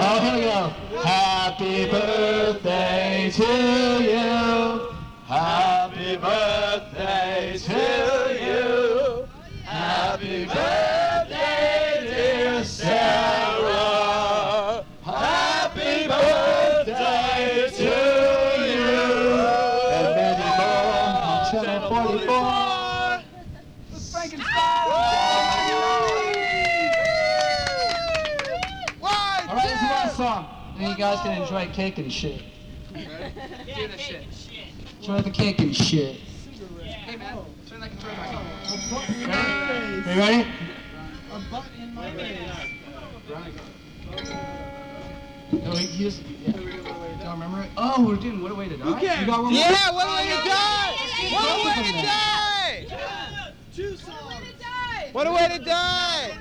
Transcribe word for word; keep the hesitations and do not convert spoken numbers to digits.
Oh, here we go. Happy birthday to you. Happy birthday to you. Happy birthday, dear Sarah. Happy birthday to you. And many more on Channel forty-four. Frankenstein! All right, this is the last song. And you guys can enjoy cake and shit. Do the shit. Enjoy the cake and shit. Hey man, turn that controller back on. Ready? Are you ready? A button in my face. No, he just. Yeah. Don't remember it? Oh, we're doing What a Way to Die? Okay. You got one more? Yeah, what a way to die! What a way to die! Two songs. What a way to die!